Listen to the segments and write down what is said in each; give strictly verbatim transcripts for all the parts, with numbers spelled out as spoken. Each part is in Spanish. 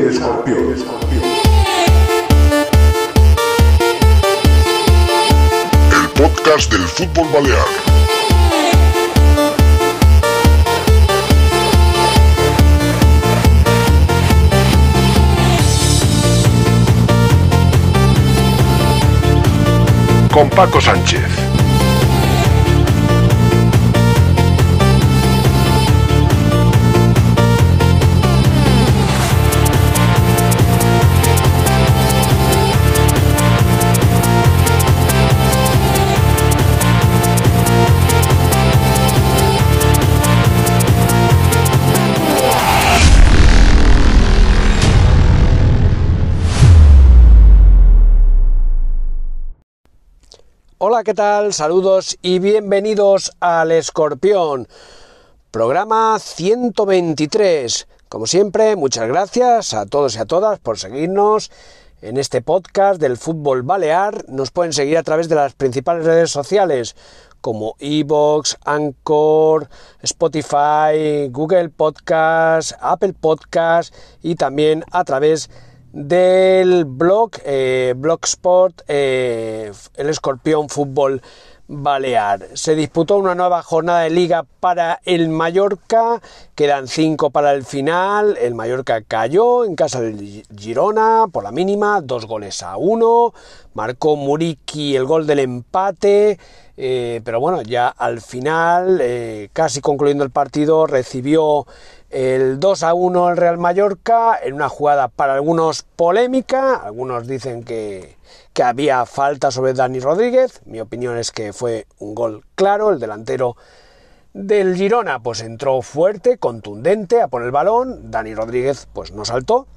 El Escorpión. El Escorpión. El podcast del fútbol balear. Con Paco Sánchez. Hola, ¿qué tal? Saludos y bienvenidos al Escorpión, programa ciento veintitrés. Como siempre, muchas gracias a todos y a todas por seguirnos en este podcast del fútbol balear. Nos pueden seguir a través de las principales redes sociales como iVoox, Anchor, Spotify, Google Podcast, Apple Podcast y también a través de del blog eh, Blogspot, eh, el Escorpión Fútbol Balear. Se disputó una nueva jornada de liga para el Mallorca, quedan cinco para el final. El Mallorca cayó en casa del Girona por la mínima, dos goles a uno, marcó Muriqui el gol del empate, eh, pero bueno, ya al final, eh, casi concluyendo el partido, recibió el dos a uno el Real Mallorca en una jugada para algunos polémica. Algunos dicen que, que había falta sobre Dani Rodríguez. Mi opinión es que fue un gol claro. El delantero del Girona pues entró fuerte, contundente a por el balón. Dani Rodríguez pues no saltó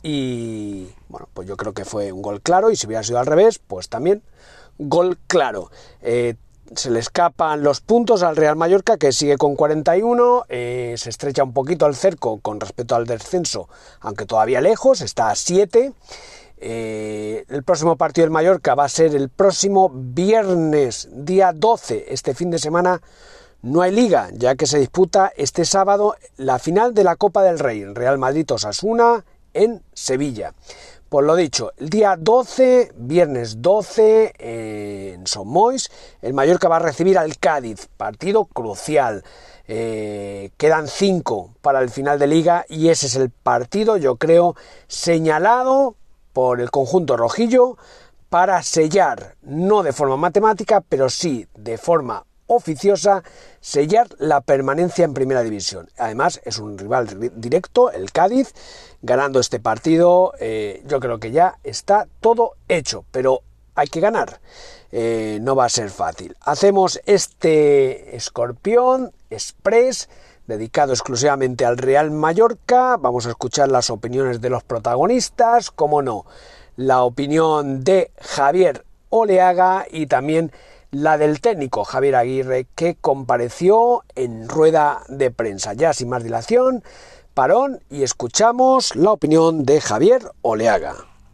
y bueno, pues yo creo que fue un gol claro, y si hubiera sido al revés pues también gol claro. eh, Se le escapan los puntos al Real Mallorca, que sigue con cuarenta y uno, eh, se estrecha un poquito el cerco con respecto al descenso, aunque todavía lejos, está a siete. Eh, el próximo partido del Mallorca va a ser el próximo viernes, día doce. Este fin de semana no hay liga, ya que se disputa este sábado la final de la Copa del Rey, Real Madrid-Osasuna en Sevilla. Por lo dicho, el día doce, viernes doce, eh, en Son Moix, el Mallorca va a recibir al Cádiz, partido crucial. Eh, quedan cinco para el final de liga y ese es el partido, yo creo, señalado por el conjunto rojillo para sellar, no de forma matemática, pero sí de forma oficiosa, sellar la permanencia en primera división. Además es un rival directo, el Cádiz. Ganando este partido, eh, yo creo que ya está todo hecho, pero hay que ganar, eh, no va a ser fácil. Hacemos este Escorpión Express dedicado exclusivamente al Real Mallorca. Vamos a escuchar las opiniones de los protagonistas, como no, la opinión de Javier Oleaga y también la del técnico Javier Aguirre, que compareció en rueda de prensa. Ya sin más dilación, parón y escuchamos la opinión de Javier Oleaga.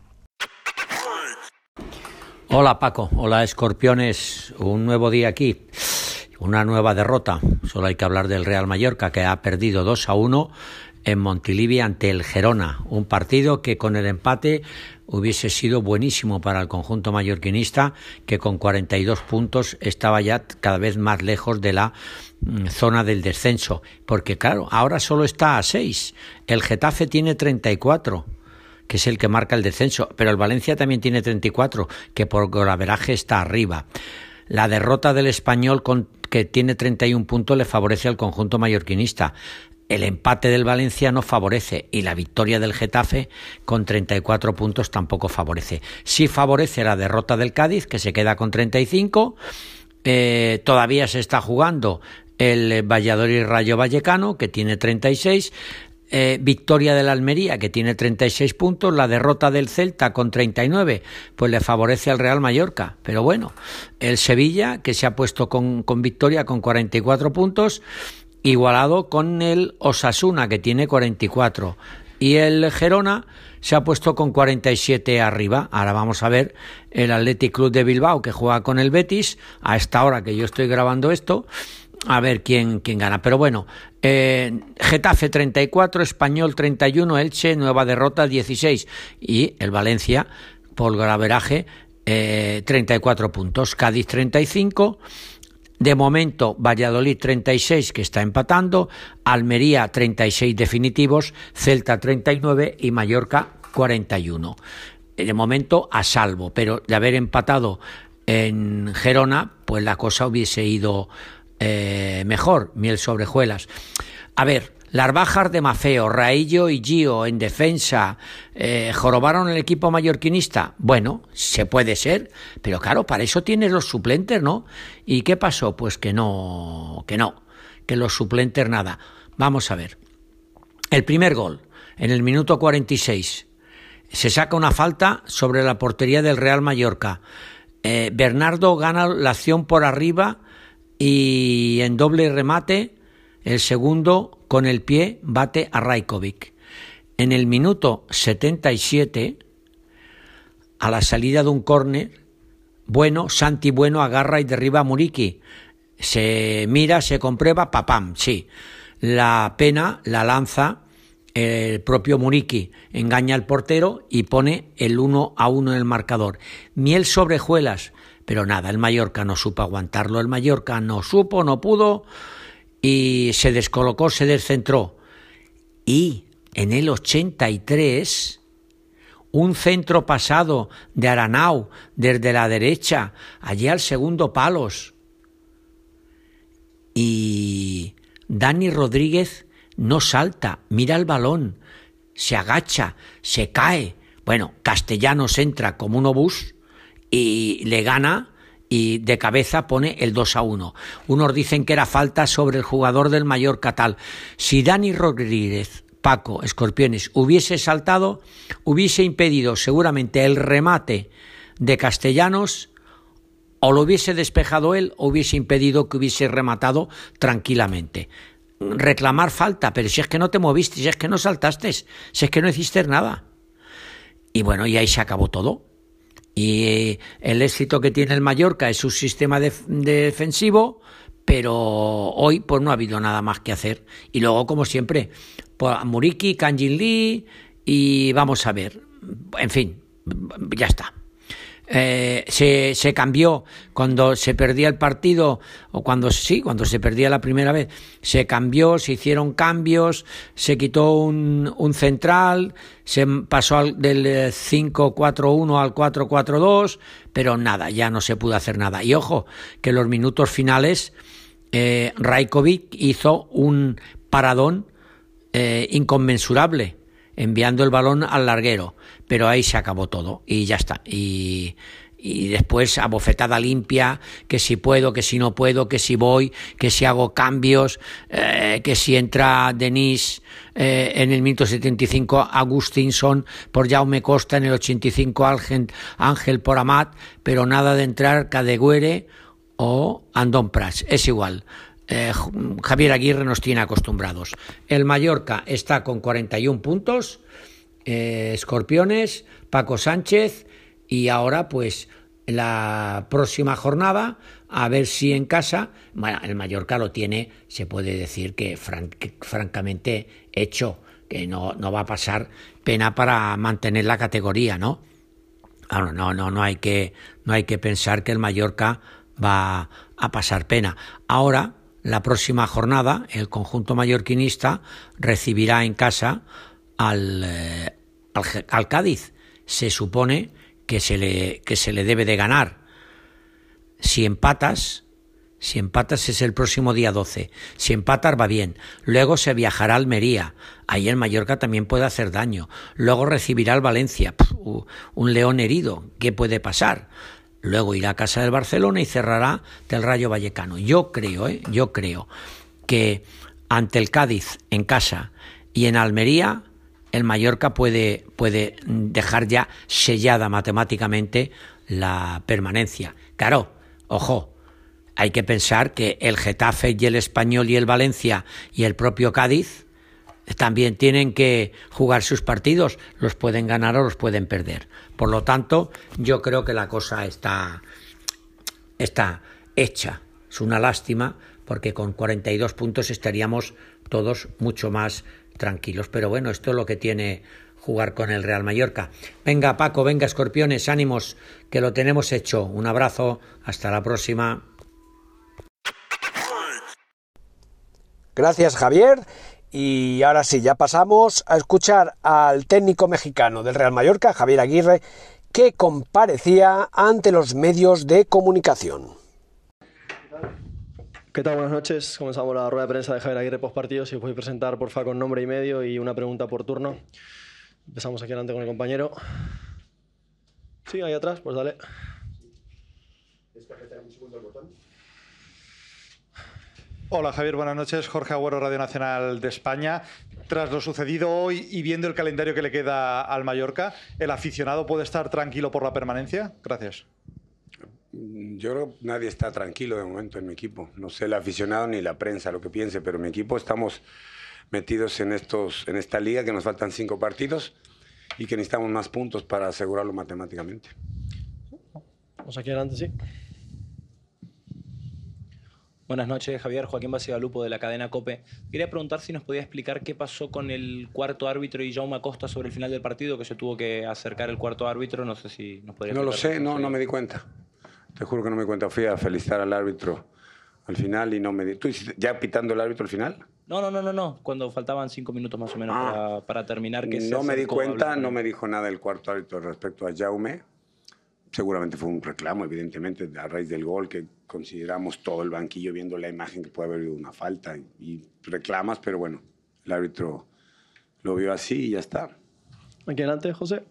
Hola Paco, hola Escorpiones, un nuevo día aquí, una nueva derrota. Solo hay que hablar del Real Mallorca, que ha perdido dos a uno en Montilivi ante el Gerona, un partido que con el empate hubiese sido buenísimo para el conjunto mallorquinista, que con cuarenta y dos puntos estaba ya cada vez más lejos de la mm, zona del descenso, porque claro, ahora solo está a seis, el Getafe tiene treinta y cuatro, que es el que marca el descenso, pero el Valencia también tiene treinta y cuatro, que por golaveraje está arriba. La derrota del Español, con, que tiene treinta y un puntos, le favorece al conjunto mallorquinista. El empate del Valencia no favorece, y la victoria del Getafe con treinta y cuatro puntos tampoco favorece. Sí favorece la derrota del Cádiz, que se queda con treinta y cinco. Eh, todavía se está jugando el Valladolid Rayo Vallecano, que tiene treinta y seis. Eh, victoria del Almería, que tiene treinta y seis puntos. La derrota del Celta con treinta y nueve, pues le favorece al Real Mallorca. Pero bueno, el Sevilla, que se ha puesto con, con victoria con cuarenta y cuatro puntos, igualado con el Osasuna, que tiene cuarenta y cuatro, y el Gerona se ha puesto con cuarenta y siete arriba. Ahora vamos a ver el Athletic Club de Bilbao, que juega con el Betis a esta hora que yo estoy grabando esto, a ver quién, quién gana. Pero bueno, eh, Getafe treinta y cuatro, Español treinta y uno, Elche, nueva derrota dieciséis. Y el Valencia, por golaveraje, eh, treinta y cuatro puntos. Cádiz treinta y cinco. De momento, Valladolid treinta y seis, que está empatando. Almería treinta y seis definitivos. Celta treinta y nueve y Mallorca cuarenta y uno. De momento, a salvo. Pero de haber empatado en Gerona, pues la cosa hubiese ido eh, mejor, miel sobre hojuelas. A ver, las bajas de Mafeo, Raillo y Gio en defensa, eh, ¿jorobaron el equipo mallorquinista? Bueno, se puede ser, pero claro, para eso tienes los suplentes, ¿no? ¿Y qué pasó? Pues que no, que no, que los suplentes nada. Vamos a ver. El primer gol, en el minuto cuarenta y seis, se saca una falta sobre la portería del Real Mallorca. Eh, Bernardo gana la acción por arriba y en doble remate el segundo con el pie bate a Rajkovic. En el minuto setenta y siete, a la salida de un córner, Bueno, Santi Bueno agarra y derriba a Muriqui. Se mira, se comprueba, papam, sí. La pena la lanza el propio Muriqui, engaña al portero y pone el uno a uno en el marcador. Miel sobre hojuelas, pero nada, el Mallorca no supo aguantarlo, el Mallorca no supo, no pudo y se descolocó, se descentró. Y en el ochenta y tres, un centro pasado de Aranau desde la derecha, allí al segundo palos. Y Dani Rodríguez no salta, mira el balón, se agacha, se cae. Bueno, Castellanos entra como un obús y le gana y de cabeza pone el dos a uno. Unos dicen que era falta sobre el jugador del Mallorca tal. Si Dani Rodríguez, Paco, Escorpiones, hubiese saltado, hubiese impedido seguramente el remate de Castellanos, o lo hubiese despejado él, o hubiese impedido que hubiese rematado tranquilamente. Reclamar falta, pero si es que no te moviste, si es que no saltaste, si es que no hiciste nada. Y bueno, y ahí se acabó todo. Y el éxito que tiene el Mallorca es su sistema de, de defensivo, pero hoy pues no ha habido nada más que hacer. Y luego, como siempre, pues, Muriqui, Kangin Lee y vamos a ver. En fin, ya está. Eh, se, se cambió cuando se perdía el partido, o cuando sí, cuando se perdía la primera vez, se cambió, se hicieron cambios, se quitó un, un central, se pasó al, del cinco cuatro uno al cuatro cuatro dos, pero nada, ya no se pudo hacer nada. Y ojo, que en los minutos finales eh, Rajkovic hizo un paradón eh, inconmensurable, enviando el balón al larguero, pero ahí se acabó todo y ya está. Y, y después a bofetada limpia, que si puedo, que si no puedo, que si voy, que si hago cambios, eh, que si entra Denis eh, en el minuto setenta y cinco, Agustinson por Jaume Costa, en el ochenta y cinco Ángel, Ángel por Amat, pero nada de entrar Cadegüere o Andón Prats, es igual. Eh, Javier Aguirre nos tiene acostumbrados. El Mallorca está con cuarenta y un puntos, eh, Escorpiones, Paco Sánchez, y ahora pues la próxima jornada a ver si en casa, bueno, el Mallorca lo tiene, se puede decir que, fran- que francamente hecho, que no, no va a pasar pena para mantener la categoría, ¿no? No, no, no, no hay que, no hay que pensar que el Mallorca va a pasar pena. Ahora, la próxima jornada, el conjunto mallorquinista recibirá en casa al, eh, al, al Cádiz. Se supone que se le, que se le debe de ganar. Si empatas, si empatas es el próximo día doce. Si empatas va bien. Luego se viajará a Almería. Ahí el Mallorca también puede hacer daño. Luego recibirá al Valencia. Pff, un león herido. ¿Qué puede pasar? Luego irá a casa del Barcelona y cerrará del Rayo Vallecano. Yo creo, ¿eh? Yo creo que ante el Cádiz en casa y en Almería, el Mallorca puede, puede dejar ya sellada matemáticamente la permanencia. Claro, ojo, hay que pensar que el Getafe y el Español y el Valencia y el propio Cádiz también tienen que jugar sus partidos, los pueden ganar o los pueden perder. Por lo tanto, yo creo que la cosa está, está hecha. Es una lástima porque con cuarenta y dos puntos estaríamos todos mucho más tranquilos. Pero bueno, esto es lo que tiene jugar con el Real Mallorca. Venga, Paco, venga, escorpiones, ánimos, que lo tenemos hecho. Un abrazo, hasta la próxima. Gracias, Javier. Y ahora sí, ya pasamos a escuchar al técnico mexicano del Real Mallorca, Javier Aguirre, que comparecía ante los medios de comunicación. ¿Qué tal? Buenas noches. Comenzamos la rueda de prensa de Javier Aguirre post partido. Si os podéis presentar, porfa, con nombre y medio y una pregunta por turno. Empezamos aquí adelante con el compañero. Sí, ahí atrás, pues dale. Hola Javier, buenas noches. Jorge Agüero, Radio Nacional de España. Tras lo sucedido hoy y viendo el calendario que le queda al Mallorca, ¿el aficionado puede estar tranquilo por la permanencia? Gracias. Yo creo que nadie está tranquilo de momento en mi equipo. No sé el aficionado ni la prensa lo que piense, pero en mi equipo estamos metidos en, estos, en esta liga, que nos faltan cinco partidos y que necesitamos más puntos para asegurarlo matemáticamente. Vamos aquí adelante, sí. Buenas noches, Javier. Joaquín Basigalupo, de la cadena COPE. Quería preguntar si nos podía explicar qué pasó con el cuarto árbitro y Jaume Acosta sobre el final del partido, que se tuvo que acercar el cuarto árbitro. No sé si nos podría No lo explicar. sé, no, no me di cuenta. Te juro que no me di cuenta. Fui a felicitar al árbitro al final y no me di... ¿Tú hiciste ya pitando el árbitro al final? No, no, no, no, no. Cuando faltaban cinco minutos más o menos ah, para, para terminar. Que no se me di cuenta, no él. me dijo nada el cuarto árbitro respecto a Jaume. Seguramente fue un reclamo, evidentemente, a raíz del gol, que consideramos todo el banquillo viendo la imagen que puede haber habido una falta y, y reclamas, pero bueno, el árbitro lo vio así y ya está. Aquí adelante, José.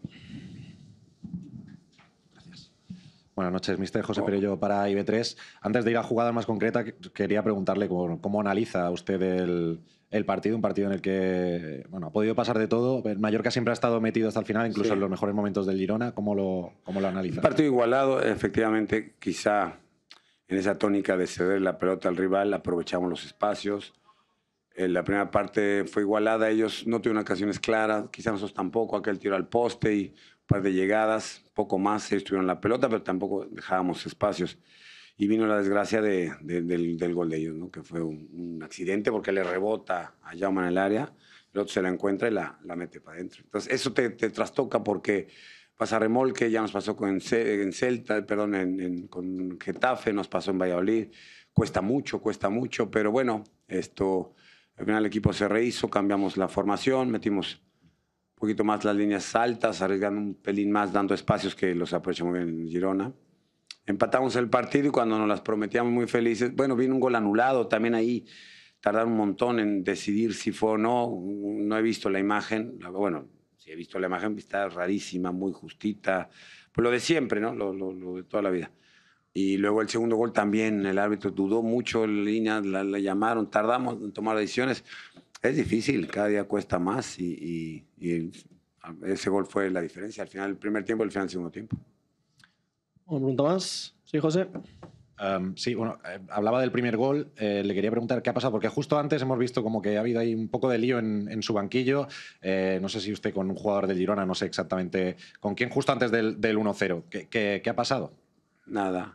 Buenas noches, mister José Perello para I B tres. Antes de ir a jugadas más concretas, quería preguntarle cómo, cómo analiza usted el, el partido, un partido en el que bueno, ha podido pasar de todo. El Mallorca siempre ha estado metido hasta el final, incluso sí. en los mejores momentos del Girona. ¿Cómo lo, cómo lo analiza? Un partido igualado, efectivamente, quizá en esa tónica de ceder la pelota al rival, aprovechamos los espacios. En la primera parte fue igualada, ellos no tuvieron ocasiones claras, quizá nosotros tampoco, aquel tiro al poste y un par de llegadas, poco más, ellos tuvieron la pelota, pero tampoco dejábamos espacios. Y vino la desgracia de, de, del, del gol de ellos, ¿no? Que fue un, un accidente porque le rebota a Jaume en el área, el otro se la encuentra y la, la mete para adentro. Entonces eso te, te trastoca porque pasa remolque, ya nos pasó con en Celta, perdón, en, en, con Getafe, nos pasó en Valladolid. Cuesta mucho, cuesta mucho, pero bueno, esto... Al final el equipo se rehizo, cambiamos la formación, metimos un poquito más las líneas altas, arriesgando un pelín más, dando espacios que los aprovechamos bien en Girona. Empatamos el partido y cuando nos las prometíamos muy felices, bueno, vino un gol anulado, también ahí tardaron un montón en decidir si fue o no, no he visto la imagen, bueno, si he visto la imagen, está rarísima, muy justita, pues lo de siempre, ¿no? Lo, lo, lo de toda la vida. Y luego el segundo gol también, el árbitro dudó mucho, la línea la, la llamaron, tardamos en tomar decisiones. Es difícil, cada día cuesta más y, y, y ese gol fue la diferencia, al final del primer tiempo y al final del segundo tiempo. Una pregunta más. Sí, José. Um, sí, bueno, eh, hablaba del primer gol, eh, le quería preguntar qué ha pasado, porque justo antes hemos visto como que ha habido ahí un poco de lío en, en su banquillo, eh, no sé si usted con un jugador del Girona, no sé exactamente con quién, justo antes del, del uno cero, ¿Qué, qué, ¿qué ha pasado? Nada.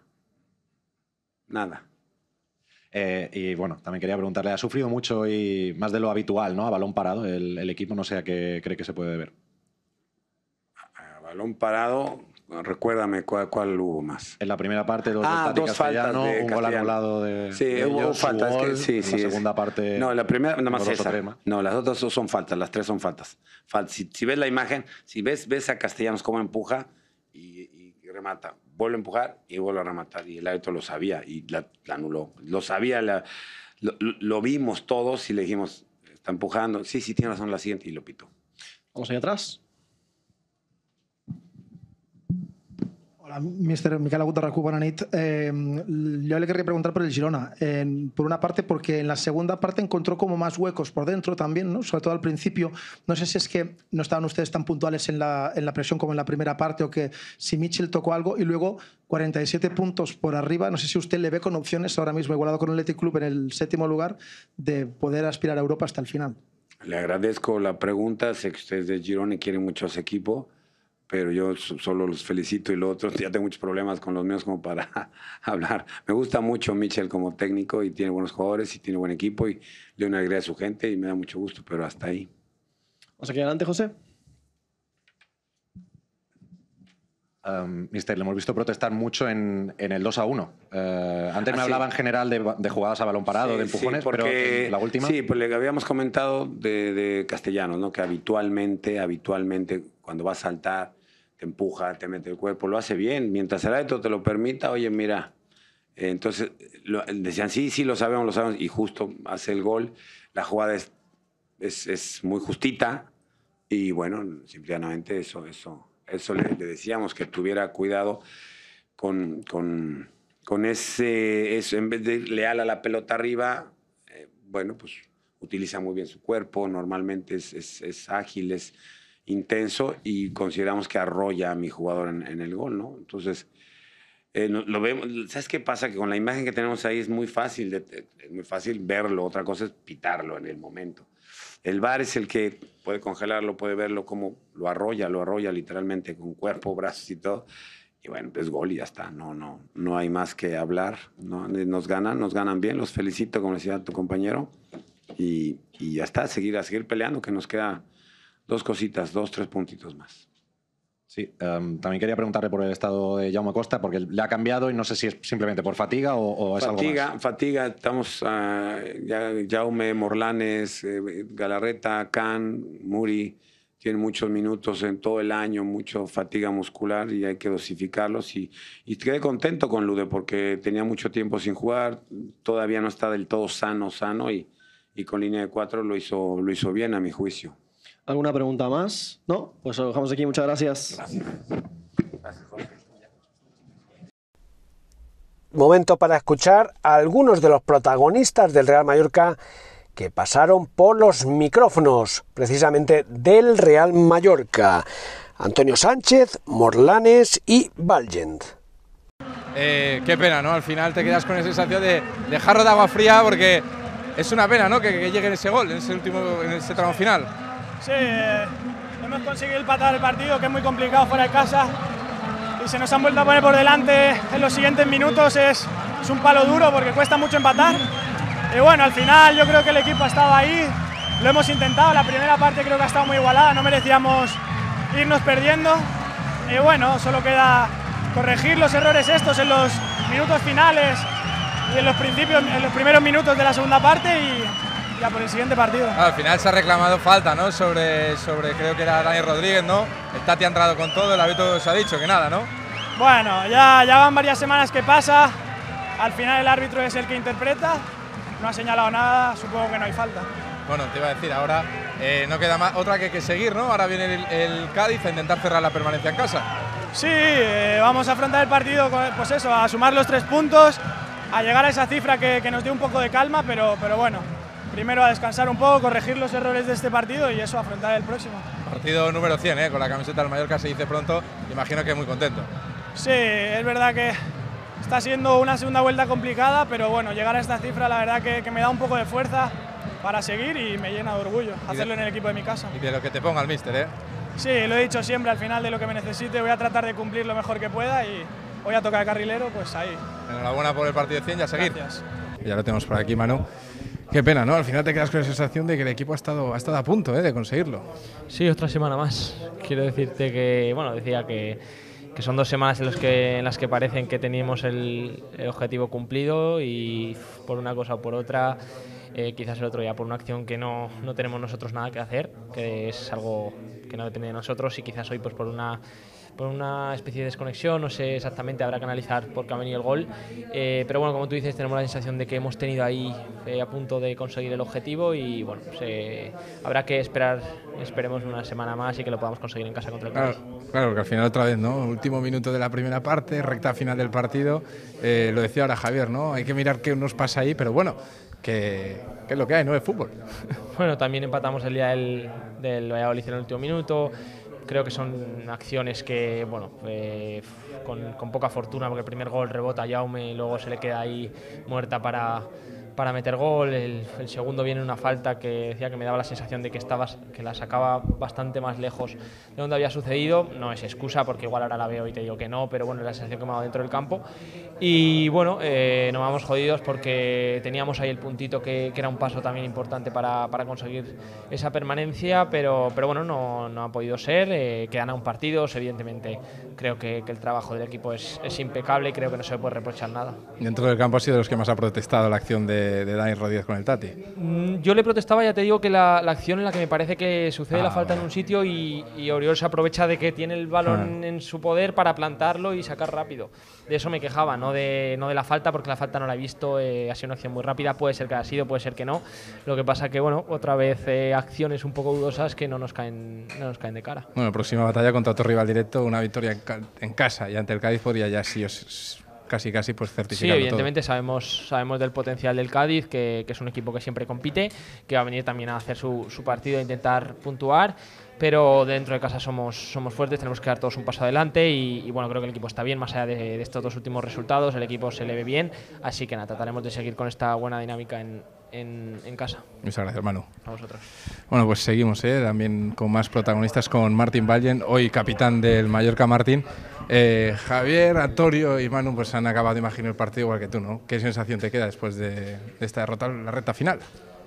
Nada. Eh, y bueno, también quería preguntarle, ha sufrido mucho y más de lo habitual, ¿no? A balón parado, el, el equipo, no sé a qué cree que se puede deber. A balón parado, recuérdame cuál, cuál hubo más. En la primera parte, dos ah, de dos faltas de un Castellano. gol anulado de Sí, de hubo ellos, faltas. gol, Que, sí, en sí, la es. segunda parte... No, la primera, nada más esa. Trema. No, las otras dos son faltas, las tres son faltas. Fal si, si ves la imagen, si ves, ves a Castellanos cómo empuja y, y remata, vuelve a empujar y vuelve a rematar. Y el árbitro lo sabía y la, la anuló. Lo sabía, la, lo, lo vimos todos y le dijimos, está empujando. Sí, sí, tiene razón la siguiente y lo pitó. Vamos allá atrás. Hola, mister Miquel Agut de RAC u, bona nit. Eh, yo le querría preguntar por el Girona. Eh, por una parte, porque en la segunda parte encontró como más huecos por dentro también, ¿no? Sobre todo al principio. No sé si es que no estaban ustedes tan puntuales en la, en la presión como en la primera parte o que si Mitchell tocó algo y luego cuarenta y siete puntos por arriba. No sé si usted le ve con opciones ahora mismo, igualado con el Athletic Club en el séptimo lugar, de poder aspirar a Europa hasta el final. Le agradezco la pregunta. Sé que ustedes de Girona quieren mucho a ese equipo. pero yo solo los felicito y los otros ya tengo muchos problemas con los míos como para hablar. Me gusta mucho Michel como técnico y tiene buenos jugadores y tiene buen equipo y le doy una alegría a su gente y me da mucho gusto, pero hasta ahí. Vamos aquí adelante, José. Um, mister, le hemos visto protestar mucho en, en el dos a uno. Uh, antes Ah, me sí. hablaba en general de, de jugadas a balón parado, Sí, de empujones, sí, porque, pero en la última... Sí, pues le habíamos comentado de, de Castellanos, ¿no? Que habitualmente, habitualmente, cuando va a saltar, te empuja, te mete el cuerpo, lo hace bien. Mientras el árbitro te lo permita, oye, mira. Eh, entonces, lo, decían, sí, sí, lo sabemos, lo sabemos. Y justo hace el gol. La jugada es, es, es muy justita. Y bueno, simplemente eso, eso, eso le, le decíamos, que tuviera cuidado con... con Con ese, eso, en vez de ir leal a la pelota arriba, eh, bueno, pues utiliza muy bien su cuerpo, normalmente es, es, es ágil, es intenso y consideramos que arrolla a mi jugador en, en el gol, ¿no? Entonces, eh, no, lo vemos, ¿sabes qué pasa? Que con la imagen que tenemos ahí es muy fácil, de, es muy fácil verlo, otra cosa es pitarlo en el momento. El V A R es el que puede congelarlo, puede verlo como lo arrolla, lo arrolla literalmente con cuerpo, brazos y todo. Y bueno, es gol y ya está, no, no, no hay más que hablar, ¿no? Nos ganan, nos ganan bien, los felicito, como decía tu compañero, y, y ya está, a seguir, a seguir peleando, que nos queda dos cositas, dos, tres puntitos más. Sí, um, también quería preguntarle por el estado de Jaume Costa, porque le ha cambiado y no sé si es simplemente por fatiga o, o es Fatiga, algo más. fatiga, estamos, uh, ya, Jaume, Morlanes, eh, Galarreta, Can, Muri, tienen muchos minutos en todo el año, mucha fatiga muscular y hay que dosificarlos. Y, y quedé contento con Lude porque tenía mucho tiempo sin jugar, todavía no está del todo sano, sano y, y con línea de cuatro lo hizo, lo hizo bien a mi juicio. ¿Alguna pregunta más? ¿No? Pues lo dejamos aquí. Muchas gracias. Gracias. Gracias, Jorge. Momento para escuchar a algunos de los protagonistas del Real Mallorca que pasaron por los micrófonos, precisamente del Real Mallorca. Antonio Sánchez, Morlanes y Valgent. Eh, qué pena, ¿no? Al final te quedas con esa sensación de, de jarro de agua fría porque es una pena, ¿no? Que, que llegue ese gol en ese último, en ese tramo final. Sí, eh, hemos conseguido empatar el partido, que es muy complicado fuera de casa, y se nos han vuelto a poner por delante en los siguientes minutos. Es, es un palo duro porque cuesta mucho empatar. Y bueno, al final yo creo que el equipo ha estado ahí, lo hemos intentado, la primera parte creo que ha estado muy igualada, no merecíamos irnos perdiendo. Y bueno, solo queda corregir los errores estos en los minutos finales y en los, principios, en los primeros minutos de la segunda parte y ya por el siguiente partido. Al final se ha reclamado falta, ¿no? Sobre, sobre creo que era Dani Rodríguez, ¿no? El Tati ha entrado con todo, el árbitro se ha dicho que nada, ¿no? Bueno, ya, ya van varias semanas que pasa, al final el árbitro es el que interpreta. No ha señalado nada, supongo que no hay falta. Bueno, te iba a decir, ahora eh, no queda más, otra que hay que seguir, ¿no? Ahora viene el, el Cádiz a intentar cerrar la permanencia en casa. Sí, eh, vamos a afrontar el partido, pues eso, a sumar los tres puntos, a llegar a esa cifra que, que nos dé un poco de calma, pero, pero bueno, primero a descansar un poco, corregir los errores de este partido y eso, afrontar el próximo. Partido número cien, ¿eh? Con la camiseta del Mallorca se dice pronto, imagino que muy contento. Sí, es verdad que está siendo una segunda vuelta complicada, pero bueno, llegar a esta cifra la verdad que, que me da un poco de fuerza para seguir y me llena de orgullo hacerlo en el equipo de mi casa. Y de lo que te ponga el míster, ¿eh? Sí, lo he dicho siempre, al final de lo que me necesite voy a tratar de cumplir lo mejor que pueda y voy a tocar carrilero, pues ahí. Enhorabuena por el partido de cien y a seguir. Gracias. Ya lo tenemos por aquí, Manu. Qué pena, ¿no? Al final te quedas con la sensación de que el equipo ha estado, ha estado a punto, ¿eh? De conseguirlo. Sí, otra semana más. Quiero decirte que, bueno, decía que, que son dos semanas en, los que, en las que parecen que teníamos el, el objetivo cumplido y por una cosa o por otra, eh, quizás el otro día por una acción que no, no tenemos nosotros nada que hacer, que es algo que no depende de nosotros y quizás hoy pues por una... por una especie de desconexión, no sé exactamente, habrá que analizar por qué ha venido el gol, eh, pero bueno, como tú dices, tenemos la sensación de que hemos tenido ahí eh, a punto de conseguir el objetivo y bueno, pues, eh, habrá que esperar, esperemos una semana más y que lo podamos conseguir en casa contra el Cádiz. Claro, claro, porque al final otra vez, ¿no? Último minuto de la primera parte, recta final del partido, eh, lo decía ahora Javier, ¿no? Hay que mirar qué nos pasa ahí, pero bueno, que, que es lo que hay, ¿no? Es fútbol. Bueno, también empatamos el día del, del Valladolid en el último minuto. Creo que son acciones que, bueno, eh, con, con poca fortuna, porque el primer gol rebota a Jaume y luego se le queda ahí muerta para, para meter gol. El, el segundo viene una falta que decía que me daba la sensación de que, estaba, que la sacaba bastante más lejos de donde había sucedido. No es excusa porque igual ahora la veo y te digo que no, pero bueno, es la sensación que me ha dado dentro del campo. Y bueno, eh, nos vamos jodidos porque teníamos ahí el puntito que, que era un paso también importante para, para conseguir esa permanencia, pero, pero bueno, no, no ha podido ser. Eh, quedan aún partidos, evidentemente creo que, que el trabajo del equipo es, es impecable y creo que no se le puede reprochar nada. Dentro del campo ha sido de los que más ha protestado la acción de De, de Dani Rodríguez con el Tati. Yo le protestaba, ya te digo, que la, la acción en la que me parece que sucede ah, la falta vale. en un sitio y, y Oriol se aprovecha de que tiene el balón ah. en su poder para plantarlo y sacar rápido. De eso me quejaba, no de, no de la falta, porque la falta no la he visto, eh, ha sido una acción muy rápida, puede ser que haya sido, puede ser que no. Lo que pasa que, bueno, otra vez eh, acciones un poco dudosas que no nos caen, no nos caen de cara. Bueno, próxima batalla contra otro rival directo, una victoria en, ca en casa y ante el Cádiz podría ya sí os casi casi pues certificarlo. Sí, evidentemente todo. sabemos sabemos del potencial del Cádiz, que, que es un equipo que siempre compite, que va a venir también a hacer su, su partido e intentar puntuar, pero dentro de casa somos, somos fuertes, tenemos que dar todos un paso adelante y, y bueno, creo que el equipo está bien, más allá de, de estos dos últimos resultados, el equipo se le ve bien, así que nada, trataremos de seguir con esta buena dinámica en, en, en casa. Muchas gracias, Manu. A vosotros. Bueno, pues seguimos, ¿eh? También con más protagonistas, con Martín Vallen, hoy capitán del Mallorca. Martín, eh, Javier, Antonio y Manu pues han acabado de imaginar el partido igual que tú, ¿no? ¿Qué sensación te queda después de, de esta derrota en la recta final?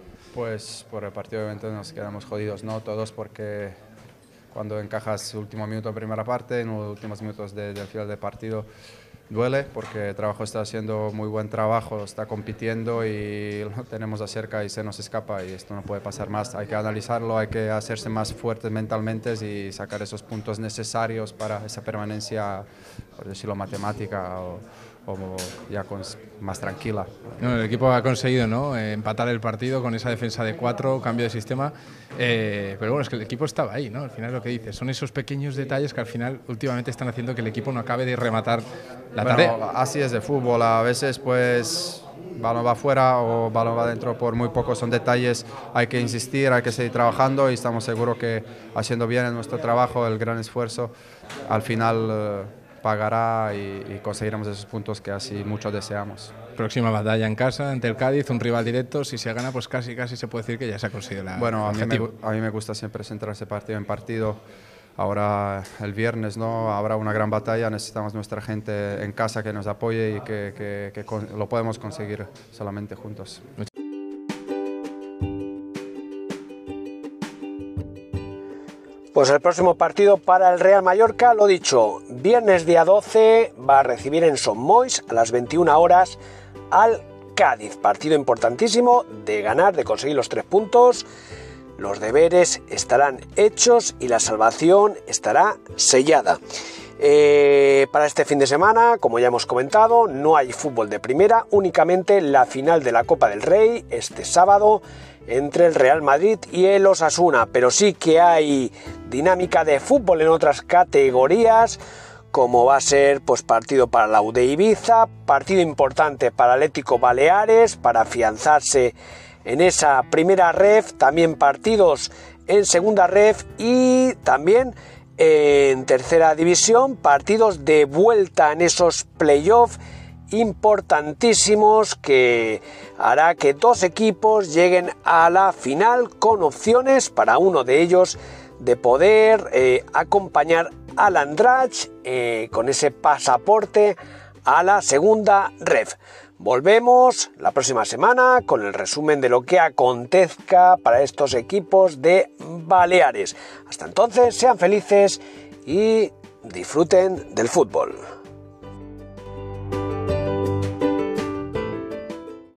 Pues por el partido obviamente nos quedamos jodidos, ¿no? Todos, porque cuando encajas último minuto de primera parte, en los últimos minutos de, del final del partido, duele porque el trabajo está haciendo muy buen trabajo, está compitiendo y lo tenemos de cerca y se nos escapa y esto no puede pasar más. Hay que analizarlo, hay que hacerse más fuertes mentalmente y sacar esos puntos necesarios para esa permanencia, por decirlo, matemática o, o ya con, más tranquila. No, el equipo ha conseguido, ¿no?, eh, empatar el partido con esa defensa de cuatro, cambio de sistema, eh, pero bueno, es que el equipo estaba ahí, ¿no? Al final lo que dices, son esos pequeños detalles que al final últimamente están haciendo que el equipo no acabe de rematar la bueno, tarea. Así es de fútbol, a veces pues balón va afuera o balón va adentro por muy poco, son detalles, hay que insistir, hay que seguir trabajando y estamos seguros que haciendo bien en nuestro trabajo, el gran esfuerzo, al final eh, pagará y, y conseguiremos esos puntos que así mucho deseamos. Próxima batalla en casa ante el Cádiz, un rival directo, si se gana pues casi casi se puede decir que ya se ha conseguido la Bueno, a mí, me, objetivo. a mí me gusta siempre centrarse partido en partido. Ahora el viernes, ¿no?, habrá una gran batalla, necesitamos nuestra gente en casa que nos apoye y que, que, que con, lo podemos conseguir solamente juntos. Pues el próximo partido para el Real Mallorca, lo dicho, viernes día doce, va a recibir en Son Moix a las veintiuna horas al Cádiz. Partido importantísimo de ganar, de conseguir los tres puntos. Los deberes estarán hechos y la salvación estará sellada. Eh, para este fin de semana, como ya hemos comentado, no hay fútbol de primera, únicamente la final de la Copa del Rey este sábado entre el Real Madrid y el Osasuna, pero sí que hay dinámica de fútbol en otras categorías, como va a ser pues partido para la U D Ibiza, partido importante para Atlético Baleares para afianzarse en esa primera ref, también partidos en segunda ref y también en tercera división, partidos de vuelta en esos playoffs importantísimos que hará que dos equipos lleguen a la final con opciones para uno de ellos de poder eh, acompañar al Andratx eh, con ese pasaporte a la segunda ref. Volvemos la próxima semana con el resumen de lo que acontezca para estos equipos de Baleares. Hasta entonces, sean felices y disfruten del fútbol.